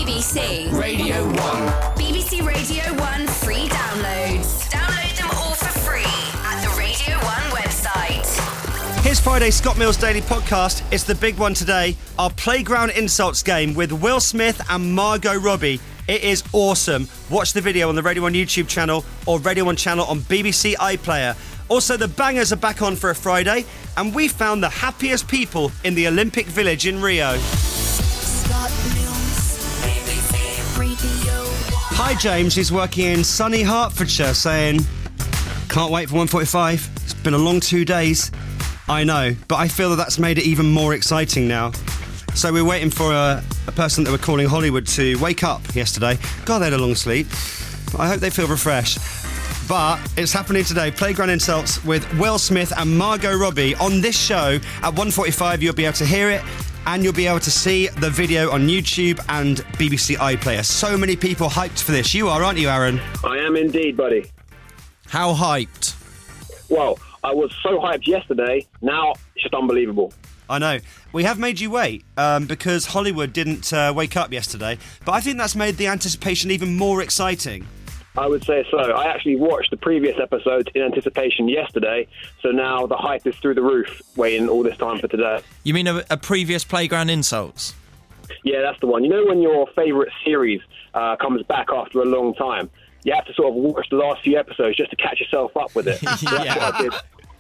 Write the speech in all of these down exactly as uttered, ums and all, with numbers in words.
B C Radio one. B B C Radio one free downloads. Download them all for free at the Radio one website. Here's Friday's Scott Mills Daily Podcast. It's the big one today. Our Playground Insults game with Will Smith and Margot Robbie. It is awesome. Watch the video on the Radio one YouTube channel or Radio one channel on B B C iPlayer. Also, the bangers are back on for a Friday, and we found the happiest people in the Olympic Village in Rio. Scott Mills, B B C Radio one. Hi, James. He's working in sunny Hertfordshire, saying, can't wait for one forty-five. It's been a long two days. I know, but I feel that that's made it even more exciting now. So we're waiting for a, a person that we're calling Hollywood to wake up yesterday. God, they had a long sleep. I hope they feel refreshed. But it's happening today. Playground Insults with Will Smith and Margot Robbie on this show. At one forty-five, you'll be able to hear it, and you'll be able to see the video on YouTube and B B C iPlayer. So many people hyped for this. You are, aren't you, Aaron? I am indeed, buddy. How hyped? Well, I was so hyped yesterday. Now it's just unbelievable. I know. We have made you wait um, because Hollywood didn't uh, wake up yesterday. But I think that's made the anticipation even more exciting. I would say so. I actually watched the previous episodes in anticipation yesterday, so now the hype is through the roof, waiting all this time for today. You mean a, a previous Playground Insults? Yeah, that's the one. You know when your favourite series uh, comes back after a long time, you have to sort of watch the last few episodes just to catch yourself up with it. So that's Yeah. what I did.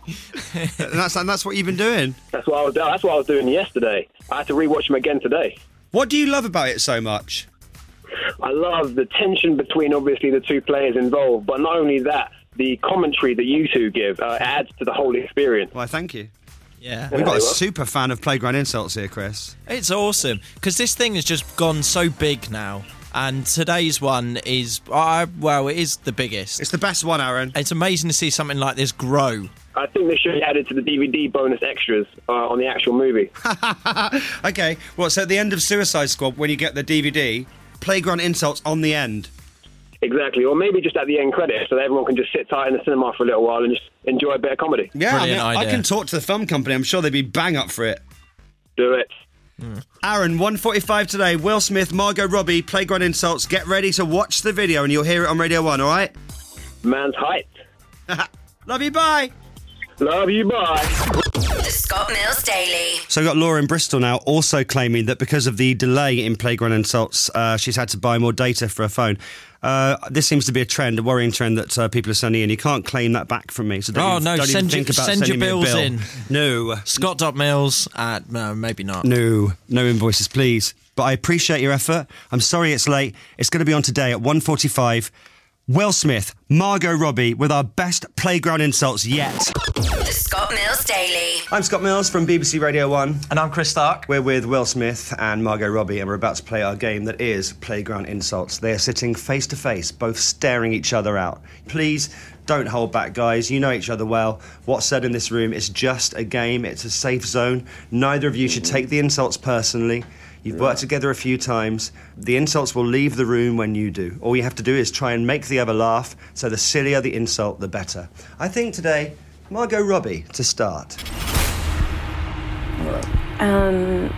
and, that's, and that's what you've been doing. That's what I was. That's what I was doing yesterday. I had to rewatch them again today. What do you love about it so much? I love the tension between, obviously, the two players involved, but not only that, the commentary that you two give uh, adds to the whole experience. Why, thank you. Yeah. We've got a Yeah. super fan of Playground Insults here, Chris. It's awesome, because this thing has just gone so big now, and today's one is, uh, well, it is the biggest. It's the best one, Aaron. It's amazing to see something like this grow. I think this should be added to the D V D bonus extras uh, on the actual movie. Okay, well, so at the end of Suicide Squad, when you get the D V D, Playground Insults on the end. Exactly, or maybe just at the end credits, so that everyone can just sit tight in the cinema for a little while and just enjoy a bit of comedy. Yeah, I, Brilliant mean, I idea. can talk to the film company. I'm sure they'd be bang up for it. Do it. Aaron, one forty-five today. Will Smith, Margot Robbie, Playground Insults. Get ready to watch the video, and you'll hear it on Radio one, all right? Man's hyped. Love you, bye. Love you, bye. The Scott Mills Daily. So we've got Laura in Bristol now also claiming that because of the delay in Playground Insults, uh, she's had to buy more data for her phone. Uh, this seems to be a trend, a worrying trend that uh, people are sending in. You can't claim that back from me. So don't Oh, even, no, don't send even think your- about send your sending me a bills bill. in. No. Scott.Mills at, no, maybe not. No, no invoices, please. But I appreciate your effort. I'm sorry it's late. It's going to be on today at one forty-five. Will Smith, Margot Robbie with our best Playground Insults yet. The Scott Mills Daily. I'm Scott Mills from B B C Radio one. And I'm Chris Stark. We're with Will Smith and Margot Robbie, and we're about to play our game that is Playground Insults. They are sitting face to face, both staring each other out. Please don't hold back, guys. You know each other well. What's said in this room is just a game. It's a safe zone. Neither of you should take the insults personally. You've worked together a few times. The insults will leave the room when you do. All you have to do is try and make the other laugh, so the sillier the insult, the better. I think today, Margot Robbie to start. Um,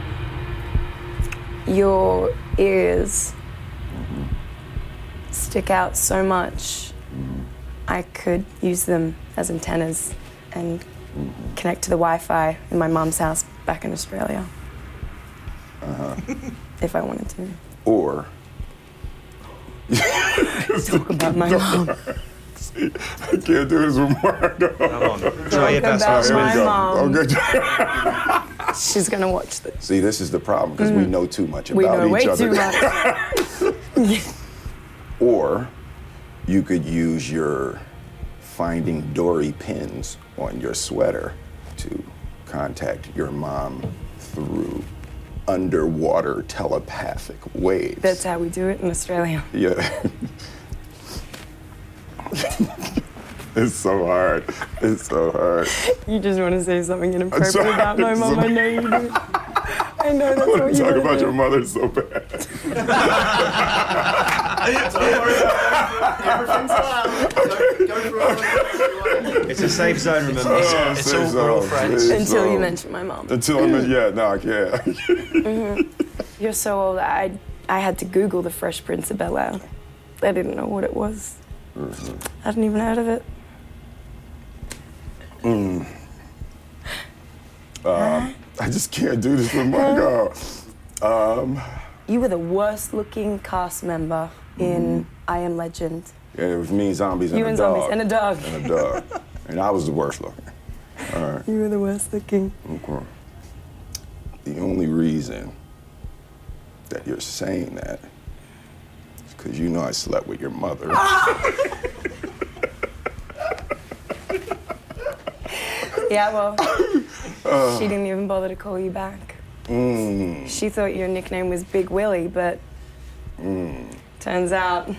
your ears stick out so much. I could use them as antennas and connect to the Wi-Fi in my mum's house back in Australia. Uh-huh. If I wanted to. Or Talk about my mum. I can't do this with Margot. Come on, try your best. about Here we my go. mom. Okay. She's gonna watch this. See, this is the problem because we know too much We about know way each other. too much. Or you could use your Finding Dory pins on your sweater to contact your mom through underwater telepathic waves. That's how we do it in Australia. Yeah. It's so hard. It's so hard. You just want to say something inappropriate sorry. about my mum. I know you do. I know that's I what want you to talk want about to your do. mother so bad. It's a safe zone, remember. Oh, It's safe all zone, real friends. safe Until you zone. mention my mum. Until I mention, yeah, no, I can't. You're so old. I I had to Google the Fresh Prince of Bel-Air. I didn't know what it was. Mm-hmm. I hadn't even heard of it. Mm. Uh, I just can't do this with my girl. Um, You were the worst looking cast member in I Am Legend. yeah, it was me, zombies, and You a and dog. zombies and a dog. And a dog. And I was the worst looking. All right. You were the worst looking. Okay. The only reason that you're saying that is because you know I slept with your mother. Yeah, well, she didn't even bother to call you back. Mm. She thought your nickname was Big Willie, but Mm. turns out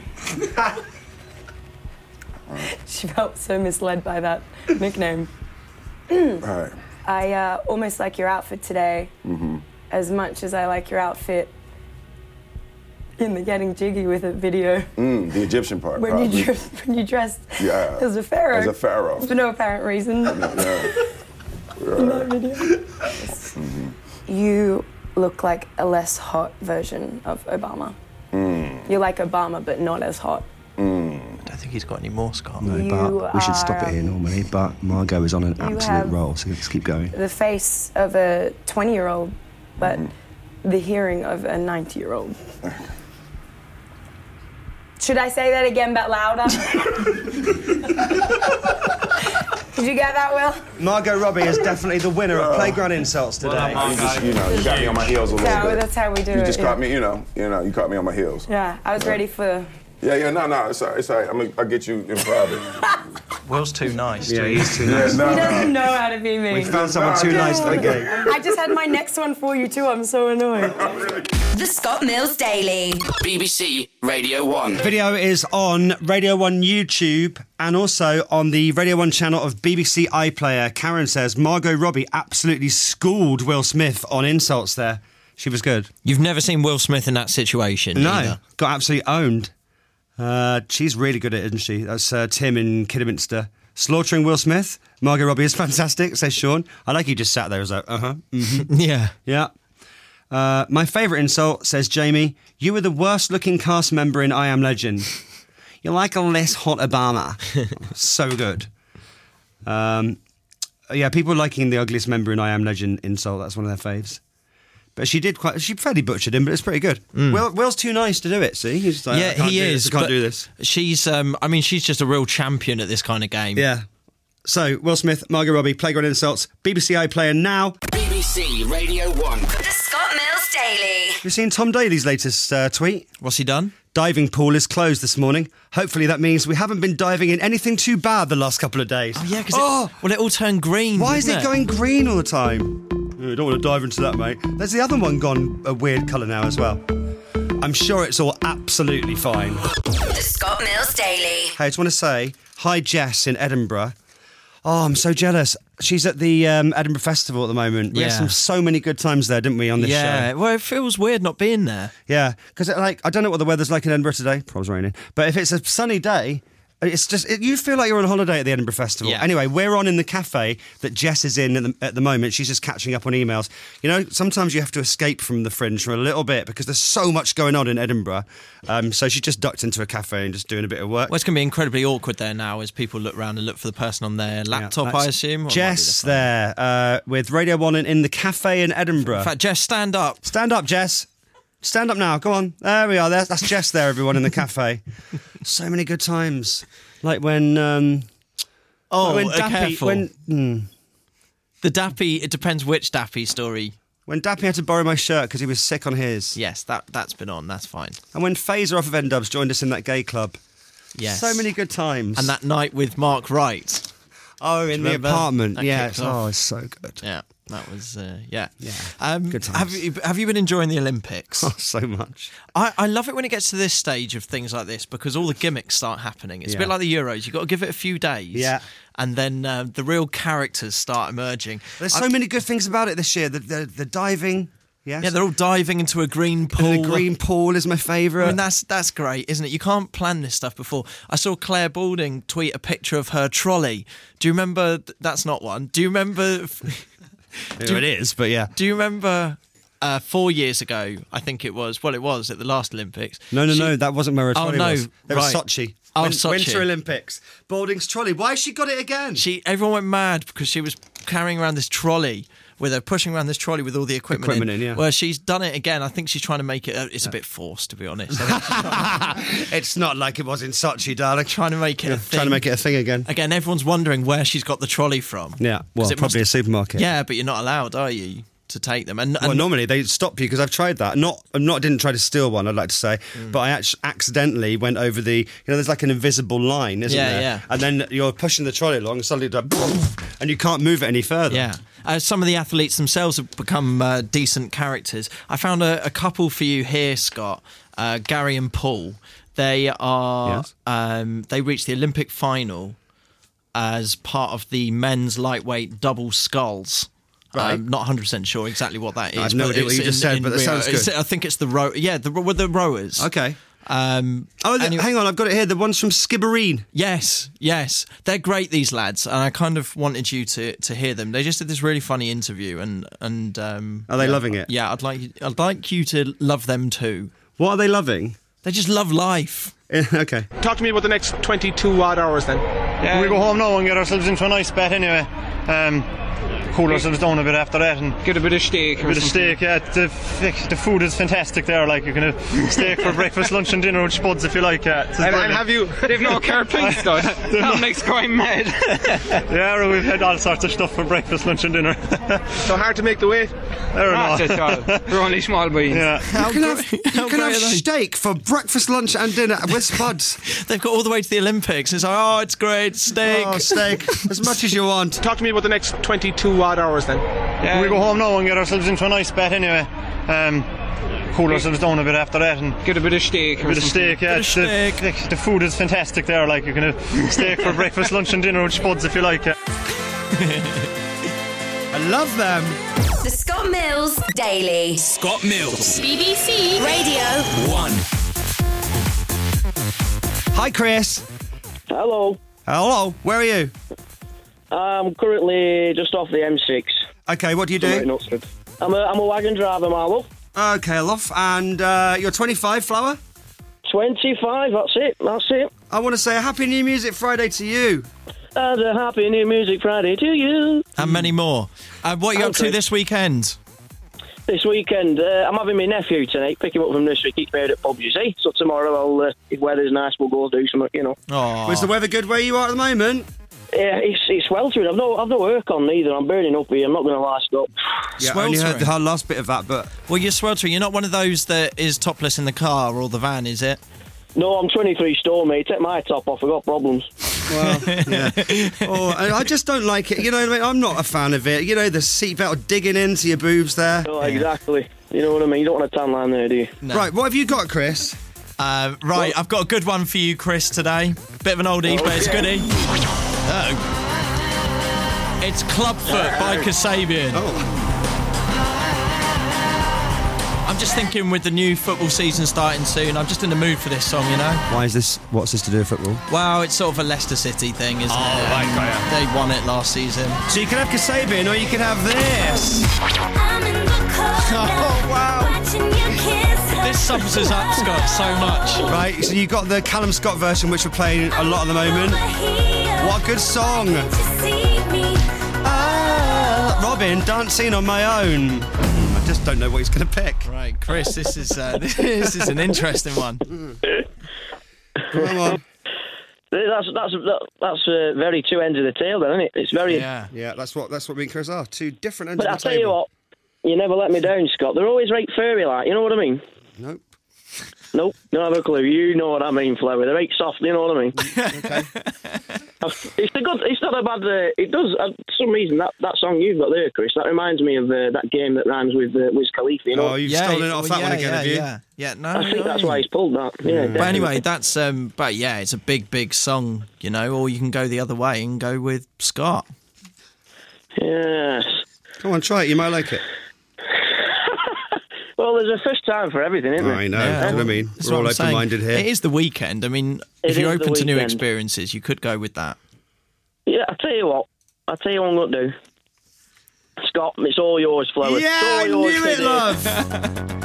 she felt so misled by that nickname. Right. I uh, almost like your outfit today Mm-hmm. as much as I like your outfit in the Getting Jiggy with It video. Mm, the Egyptian part. When probably. you, dressed, when you dressed Yeah. as a pharaoh. As a pharaoh. For no apparent reason. Yeah. In that video. Mm-hmm. You look like a less hot version of Obama. Mm. You're like Obama, but not as hot. Mm. I don't think he's got any more, Scott. No, You but we should stop it are, here normally. But Margot is on an you absolute have- roll, so let's keep going. The face of a twenty-year-old, but Mm-hmm. the hearing of a ninety-year-old. Should I say that again, but louder? Did you get that, Will? Margot Robbie is definitely the winner of Playground Insults today. You just, you know, you got me on my heels a little Yeah, bit. that's how we do you it. just yeah. caught me, you know, you know, you caught me on my heels. Yeah, I was ready for. Yeah, yeah, no, no, it's all right, it's all right. I'm gonna, I'll get you in private. Will's too nice. Yeah, to he's too yeah, nice. no, He no. doesn't know how to be me. We found someone too nice for the game. I just had my next one for you too. I'm so annoyed. The Scott Mills Daily. B B C Radio one. Video is on Radio one YouTube and also on the Radio one channel of B B C iPlayer. Karen says Margot Robbie absolutely schooled Will Smith on insults there. She was good. You've never seen Will Smith in that situation. No, either. got absolutely owned. Uh, she's really good at it, isn't she? That's uh, Tim in Kidderminster. Slaughtering Will Smith. Margot Robbie is fantastic, says Sean. I like he just sat there and was like, uh-huh, mm-hmm. Yeah. Yeah. Uh, my favourite insult, says Jamie, you were the worst looking cast member in I Am Legend. You're like a less hot Obama. So good. Um, yeah, people liking the ugliest member in I Am Legend insult, that's one of their faves. But she did quite, she fairly butchered him, but it's pretty good. Will, Will's too nice to do it, see? He's just like, Yeah, I can't he do is. This, I can't but do this. She's, um, I mean, she's just a real champion at this kind of game. Yeah. So, Will Smith, Margot Robbie, Playground Insults, B B C iPlayer now. B B C Radio one. The Scott Mills Daily. Have you seen Tom Daly's latest uh, tweet? What's he done? Diving pool is closed this morning. Hopefully that means we haven't been diving in anything too bad the last couple of days. Oh, yeah, because Oh! it, well, it all turned green. Why is didn't it going green all the time? Oh, I don't want to dive into that, mate. There's the other one gone a weird colour now as well. I'm sure it's all absolutely fine. The Scott Mills Daily. Hey, I just want to say, hi Jess in Edinburgh. Oh, I'm so jealous. She's at the um, Edinburgh Festival at the moment. We had Yeah. some so many good times there, didn't we, on this Yeah, show? well, it feels weird not being there. Yeah, because like I don't know what the weather's like in Edinburgh today. Probably raining, but if it's a sunny day, it's just it, you feel like you're on holiday at the Edinburgh Festival. Yeah. Anyway, we're on in the cafe that Jess is in at the, at the moment. She's just catching up on emails. You know, sometimes you have to escape from the fringe for a little bit because there's so much going on in Edinburgh. Um, so she just ducked into a cafe and just doing a bit of work. Well, it's going to be incredibly awkward there now as people look around and look for the person on their laptop, Yeah, that's I assume. or it might be Jess their phone. there uh, with Radio One in, in the cafe in Edinburgh. In fact, Jess, stand up. Stand up, Jess. Stand up now. Go on. There we are. There. That's Jess there, everyone, in the cafe. So many good times. Like when... Um, Oh, like when uh, Dappy... careful. When, mm, The Dappy, it depends which Dappy story. when Dappy had to borrow my shirt because he was sick on his. Yes, that, that's been on, that's fine. And when Phaser off of N-Dubs joined us in that gay club. Yes. So many good times. And that night with Mark Wright. Oh, in the remember? apartment. That Yeah. kicked off. Oh, it's so good. Yeah, that was, uh, yeah. Yeah, Um, good times. Have you, have you been enjoying the Olympics? Oh, so much. I, I love it when it gets to this stage of things like this because all the gimmicks start happening. It's a Yeah. bit like the Euros. You've got to give it a few days. Yeah. And then uh, the real characters start emerging. There's I- so many good things about it this year. The, the, the diving. Yes. Yeah, they're all diving into a green pool. And the green pool is my favourite. I mean, that's that's great, isn't it? You can't plan this stuff before. I saw Claire Balding tweet a picture of her trolley. Do you remember? That's not one. Do you remember? do, it is, but yeah. Do you remember uh, four years ago, I think it was. Well, it was at the last Olympics. No, no, She- no, that wasn't where her Oh, trolley no, was. There was right. Sochi. Oh, Win- Sochi. Winter Olympics. Balding's trolley. Why has she got it again? She, everyone went mad because she was carrying around this trolley with her, pushing around this trolley with all the equipment, Equipment in, yeah. Well, she's done it again. I think she's trying to make it. Uh, it's a bit forced, to be honest. I think she's It's not like it was in Sochi, darling. trying to make it a thing. Trying to make it a thing again. Again, everyone's wondering where she's got the trolley from. Yeah, well, 'Cause it probably must- a supermarket. Yeah, but you're not allowed, are you, to take them? And, Well, and normally they stop you because I've tried that. Not, I'm not didn't try to steal one. I'd like to say, Mm. but I actually accidentally went over the. You know, there's like an invisible line, isn't Yeah, there? yeah. And then you're pushing the trolley along, and suddenly, it's like, and you can't move it any further. Yeah. Uh, some of the athletes themselves have become uh, decent characters. I found a, a couple for you here, Scott. Uh, Gary and Paul. They are. Yes. Um, they reached the Olympic final as part of the men's lightweight double sculls. Right. I'm not one hundred percent sure exactly what that is. I have no but idea what it's you just in- said, in but that Rio. sounds good. It's- I think it's the row. Yeah, the with the rowers. Okay. Um, Oh, the, anyway- hang on, I've got it here. The ones from Skibbereen. Yes, yes, they're great. These lads, and I kind of wanted you to, to hear them. They just did this really funny interview, and and um, Are they yeah, loving it? Yeah, I'd like I'd like you to love them too. What are they loving? They just love life. Okay. Talk to me about the next twenty-two odd hours then. Yeah, we go home now and get ourselves into a nice bath anyway. Um, cool ourselves down a bit after that and Get a bit of steak. a bit of steak. Yeah, the, the food is fantastic there. Like you can have steak for breakfast, lunch, and dinner with spuds if you like. Yeah, it's And, and brilliant. have you? They've no car plates, though. That makes crime mad. Yeah, we've had all sorts of stuff for breakfast, lunch, and dinner. So hard to make the weight. I don't Not know. at all. We're only small beans. Yeah. How You can great- have, you how can great have are they? steak for breakfast, lunch, and dinner with spuds. They've got all the way to the Olympics. It's like, oh, it's great steak. Oh, steak. As much as you want. Talk to me about the next twenty-two odd hours then. Yeah, we go home now and get ourselves into a nice bath anyway. Um, cool ourselves down a bit after that and Get a bit of steak. a bit of steak. Yeah, Bit of the, steak. the, the food is fantastic there. Like you can have steak for breakfast, lunch, and dinner with spuds if you like. Yeah. I love them. The Scott Mills Daily. Scott Mills. B B C Radio One. Hi, Chris. Hello. Hello. Where are you? I'm currently just off the M six. Okay, what do you Somewhere in do? Oxford. I'm a, I'm a wagon driver, my love. Okay, love. And uh, you're twenty-five, Flower? twenty-five, that's it, that's it. I want to say a happy New Music Friday to you. And a happy New Music Friday to you. And many more. Uh, what are you up to Okay. this weekend? This weekend, uh, I'm having my nephew tonight, pick him up from nursery, keep me out at pubs, you see. So tomorrow, I'll, uh, if weather's nice, we'll go do something, you know. Oh, Was the weather good where you are at the moment? Yeah, it's, it's sweltering. I've no, I've no work on either. I'm burning up here, I'm not going to lie, Scott. Yeah, I only heard Sweltering. the last bit of that, but well, you're sweltering. You're not one of those that is topless in the car or the van, is it? No, I'm twenty-three stone, mate. Take my top off, I've got problems. well, yeah. Oh, I I just don't like it. You know what I mean? I'm not a fan of it. You know, the seatbelt digging into your boobs there. No, exactly. You know what I mean? You don't want a tan line there, do you? No. Right, what have you got, Chris? Uh, right, I've got a good one for you, Chris, today. Bit of an oldie, but it's Okay. goodie. Uh-oh. It's Clubfoot by Kasabian. Oh. I'm just thinking with the new football season starting soon, I'm just in the mood for this song, you know? Why is this? What's this to do with football? Well, it's sort of a Leicester City thing, isn't Oh, it? right, got ya. They won it last season. So you can have Kasabian or you can have this. I'm in the corner, Oh, wow. watching you kiss her. This sums us up, Scott, so much. Right, so you got the Callum Scott version, which we're playing a lot at the moment. What a good song. Ah, Robin, Dancing on My Own. I just don't know what he's going to pick. Right, Chris, this is uh, this is an interesting one. Come on. That's that's that, that's uh, very two ends of the tail, then, isn't it? It's very. Yeah. Yeah, that's what that's what me and Chris are. Two different ends But of I'll the tell table. you what, you never let me down, Scott. They're always right furry, like, you know what I mean? Nope. Nope, don't have a clue. You know what I mean, Flower. They're right soft, you know what I mean? Okay. It's a good. It's not a bad. Uh, it does. Uh, for some reason, that, that song you've got there, Chris, that reminds me of uh, that game that rhymes with uh, Wiz Khalifa. You know. Oh, you've yeah, stolen it off well, that yeah, one again, yeah, have you? Yeah, yeah. No, I think no. that's why he's pulled that. Yeah. But anyway, that's um. But yeah, it's a big, big song, you know. Or you can go the other way and go with Scott. Yes. Come on, try it. You might like it. Well, there's a first time for everything, isn't there? I know. Yeah. Do you know what I mean? That's We're what all I'm saying. open-minded here. It is the weekend. I mean, It if you're is the open to new weekend. experiences, you could go with that. Yeah, I tell you what. I tell you what I'm going to do. Scott, it's all yours, Flowers. Yeah, it's all I yours knew it, today. love.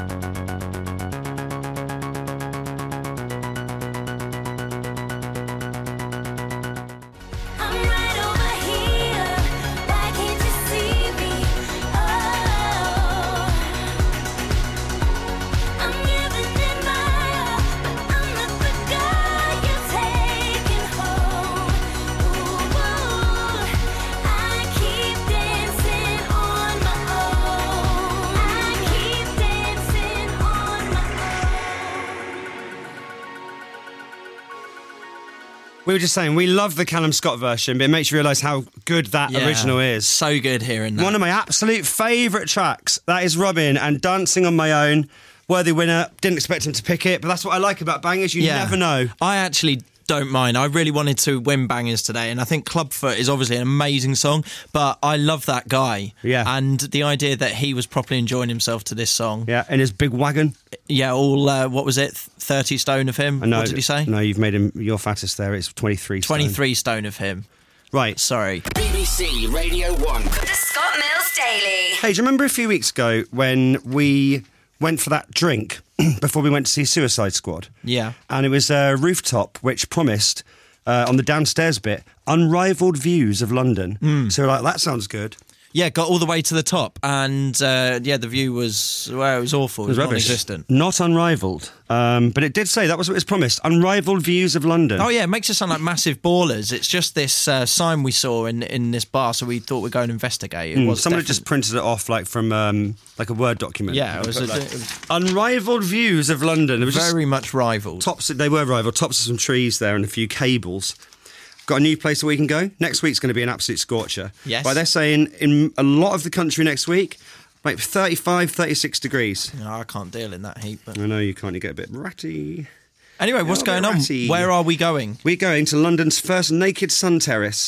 We were just saying, we love the Callum Scott version, but it makes you realise how good that Yeah, original is. So good hearing that. One of my absolute favourite tracks. That is Robin and Dancing on My Own. Worthy winner. Didn't expect him to pick it, but that's what I like about bangers. You Yeah. never know. I actually don't mind. I really wanted to win bangers today, and I think Clubfoot is obviously an amazing song, but I love that guy. Yeah. And the idea that he was properly enjoying himself to this song. Yeah, in his big wagon. Yeah, all, uh, what was it, thirty stone of him? I know. What did he say? No, you've made him your fattest there. It's twenty-three stone. twenty-three stone of him. Right. Sorry. B B C Radio one. The Scott Mills Daily. Hey, do you remember a few weeks ago when we went for that drink before we went to see Suicide Squad? Yeah. And it was a rooftop which promised, uh, on the downstairs bit, unrivalled views of London. Mm. So we're like, that sounds good. Yeah, got all the way to the top, and uh, yeah, the view was, well, it was awful. It was, rubbish. non-existent. Not unrivalled. Um, but it did say that was what it was promised. Unrivalled views of London. Oh yeah, it makes us sound like massive ballers. It's just this uh, sign we saw in, in this bar, so we thought we'd go and investigate. It Mm, was someone had definitely- just printed it off like from um, like a Word document. Yeah, it was, Put, a, like, it was unrivalled views of London. It was very just much rivaled. tops. They were rivaled. Tops of some trees there and a few cables. Got a new place where we can go. Next week's going to be an absolute scorcher. Yes. But they're saying in a lot of the country next week, like thirty-five, thirty-six degrees. No, I can't deal in that heat. But I know you can't. You get a bit ratty. anyway, what's Yeah, a going bit on? ratty. Where are we going? We're going to London's first naked sun terrace.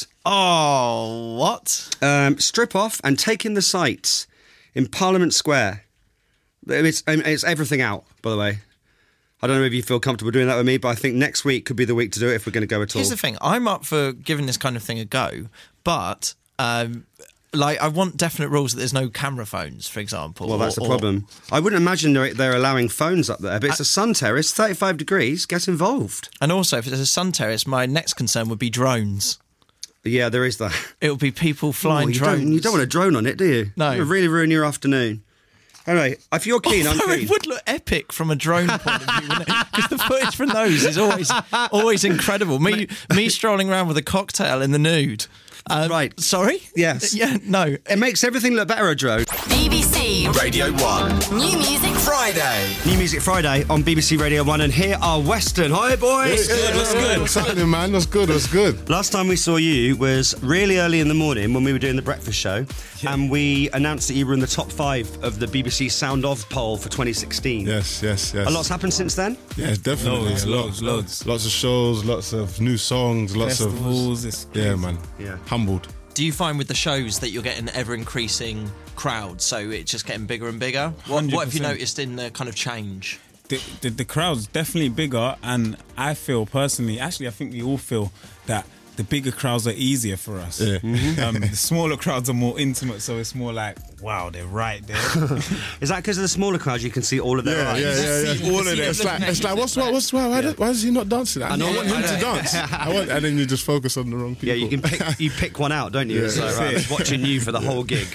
Oh, what? Um, strip off and take in the sights in Parliament Square. It's, um, it's everything out, by the way. I don't know if you feel comfortable doing that with me, but I think next week could be the week to do it if we're going to go at all. Here's the thing: I'm up for giving this kind of thing a go, but um, like I want definite rules that there's no camera phones, for example. Well, that's or- the or- problem. I wouldn't imagine they're, they're allowing phones up there, but it's a sun terrace, thirty-five degrees, get involved. And also, if there's a sun terrace, my next concern would be drones. Yeah, there is that. It would be people flying Oh, you drones. Don't, you don't want a drone on it, do you? No. It would really ruin your afternoon. Anyway, if you're keen, I'm Although keen. it would look epic from a drone point of view, wouldn't it? Because the footage from those is always always incredible. Me me strolling around with a cocktail in the nude. Um, right. Sorry? Yes. Yeah, no. It makes everything look better, a drone. B B C Radio one. New Music Friday. New Music Friday on B B C Radio one, and here are Western. Hi, boys. What's good? What's good? What's happening, man? What's good? What's good? Last time we saw you was really early in the morning when we were doing the breakfast show, and we announced that you were in the top five of the B B C Sound Of poll for twenty sixteen. Yes, yes, yes. A lot's happened since then? Yeah, definitely. Loads, a lot, loads, loads. Lots of shows, lots of new songs, lots Festivals, of... it's Yeah, man. Yeah. Humbled. Do you find with the shows that you're getting ever increasing crowds, so it's just getting bigger and bigger? What, what have you one hundred percent. noticed in the kind of change? The, the, the crowd's definitely bigger, and I feel personally, actually, I think we all feel that the bigger crowds are easier for us. Yeah. Um, the smaller crowds are more intimate, so it's more like, wow, they're right there. Is that because of the smaller crowds you can see all of their Yeah, eyes? yeah, yeah, yeah. all of them. It's like, it's like what's why, what's why, why, do- why is he not dancing? I, know, I want I him to know. dance. I want, and then you just focus on the wrong people. Yeah, you can pick you pick one out, don't you? Yeah. It's like, right, I was watching you for the whole gig.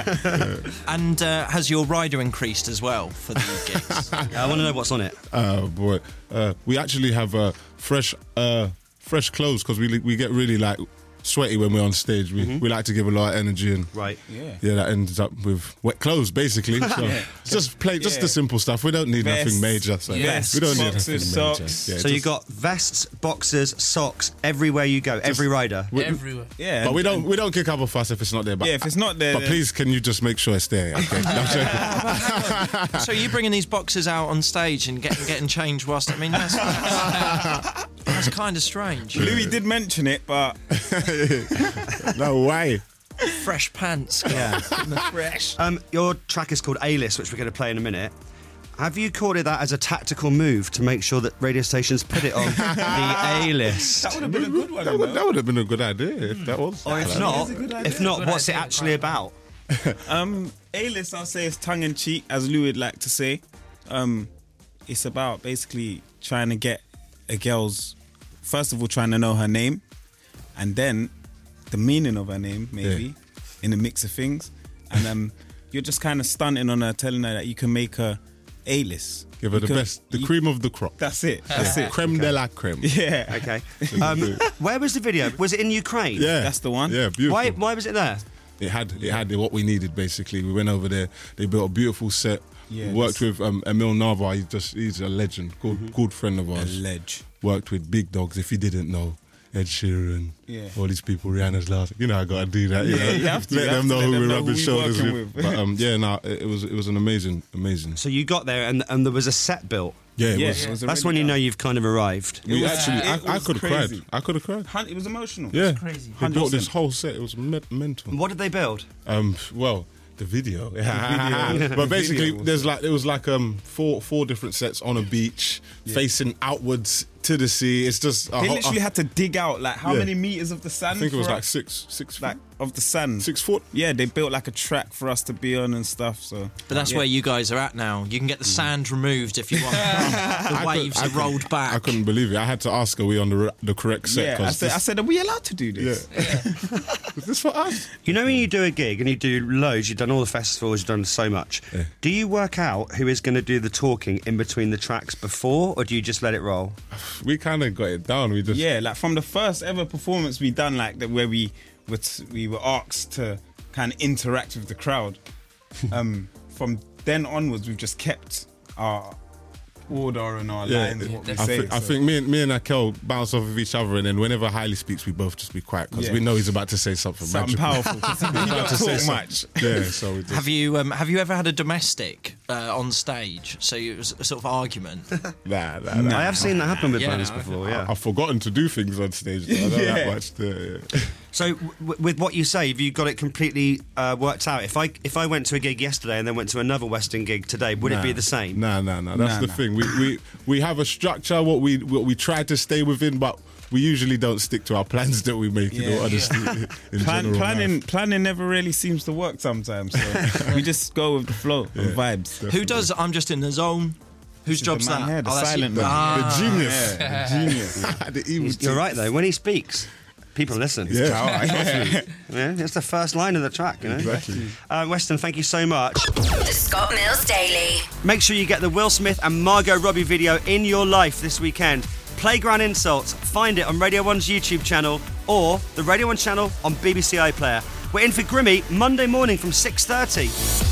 And uh, has your rider increased as well for the gigs? I want to know what's on it. Oh boy, uh, we actually have uh, fresh, uh, fresh clothes because we we get really like sweaty when we're on stage. We we like to give a lot of energy, and Right. Yeah. yeah, that ends up with wet clothes basically. So it's just play just Yeah. the simple stuff. We don't need Vests, nothing major. So vests, we don't need boxers, nothing major. socks. Yeah, So you just- got vests, boxers, socks everywhere you go, every rider. we- Everywhere. Yeah. But we and- don't we don't kick up a fuss if it's not there. But, Yeah, if it's not there, but then- please, can you just make sure it's there? Okay. No, I'm joking. So you're bringing these boxes out on stage and getting getting changed whilst I mean that's that's, that's kind of strange. Louis did mention it, but No way. Fresh pants. Yeah. Fresh. Um, your track is called A-List, which we're going to play in a minute. Have you called it that as a tactical move to make sure that radio stations put it on the A-list? that would have been a good one. That you would, know? that would have been a good idea if that was. Or if Actually, not, it's a good idea. if not, Good what's it idea, actually about? um, A-list, I'll say, is tongue-in-cheek, as Lou would like to say. Um, it's about basically trying to get a girl's, first of all, trying to know her name, and then the meaning of her name, maybe, yeah. in a mix of things. And um, you're just kind of stunting on her, telling her that you can make her A-list. Give her the Because best, the you- cream of the crop. That's it. That's it. Creme de la creme. Yeah. Okay. Um, where was the video? Was it in Ukraine? Yeah, That's the one. Yeah, beautiful. Why? Why was it there? It had it had what we needed basically. We went over there. They built a beautiful set. Yeah, We worked with um, Emil Nava. He's just he's a legend, good Mm-hmm. good friend of ours. A ledge. Worked with big dogs. If you didn't know, Ed Sheeran, Yeah. all these people. Rihanna's last. You know I gotta do that. You Yeah, know? you have to, let you them have to know let who them we're know rubbing who we shoulders working with. with. But um, yeah, no, it, it was it was an amazing amazing. So you got there and and there was a set built. Yeah, it Yeah, was. it was That's already when you done. know you've kind of arrived. We was- actually, it I, I was could have cried. crazy. I could have cried. Hun- It was emotional. Yeah, It was crazy. They built this one hundred percent. whole set. It was me- mental. What did they build? Um, well, the video. video. But The basically, video was- there's like it was like um four four different sets on a beach, facing outwards to the sea. It's just a They whole- literally had to dig out like how Yeah. many meters of the sand? I think it was for like us? six six like of the sand. six foot. Yeah, they built like a track for us to be on and stuff. So, But that's yeah. where you guys are at now. You can get the sand removed if you want. The I waves could- I are rolled could- back. I couldn't believe it. I had to ask, are we on the re- the correct set? Yeah, I 'Cause said, this- I said, are we allowed to do this? Yeah. Is this for us? You know when you do a gig and you do loads, you've done all the festivals, you've done so much. Yeah. Do you work out who is going to do the talking in between the tracks before, or do you just let it roll? We kind of got it down. We just Yeah, like from the first ever performance we done, like that where we were t- we were asked to kind of interact with the crowd. Um, from then onwards, we've just kept our order and our Yeah, lines. and what we I, say, think, I so- think me and me and Akel bounce off of each other, and then whenever Hailey speaks, we both just be quiet because Yeah. we know he's about to say something, Something magical. powerful, 'cause he- he He's don't about to talk say something. much. Yeah, so we just, Have you um, have you ever had a domestic uh, on stage? So it was a sort of argument. nah, nah, nah. I have seen that happen with Yeah, bands no, before, I- yeah. I've forgotten to do things on stage. So I don't Yeah. that much to, yeah. So w- with what you say, have you got it completely uh, worked out? If I if I went to a gig yesterday and then went to another Western gig today, would it be Nah. the same? Nah, nah, nah. That's Nah, the nah. thing. We, we we have a structure. What we what we try to stay within, but we usually don't stick to our plans that we make. In Yeah. all honesty, in Plan, general planning life. planning never really seems to work sometimes. So we just go with the flow and vibes. Who does I'm just in the zone? Whose is job's the man that? here, the Oh, that's silent you. man. Ah. The genius. Yeah, the genius. the evil You're team. right though. When he speaks, people listen. Yeah. Yeah, it's the first line of the track, you know. Exactly. Uh, Weston, thank you so much. The Scott Mills Daily. Make sure you get the Will Smith and Margot Robbie video in your life this weekend. Playground Insults. Find it on Radio one's YouTube channel or the Radio one channel on B B C iPlayer. We're in for Grimmy Monday morning from six thirty.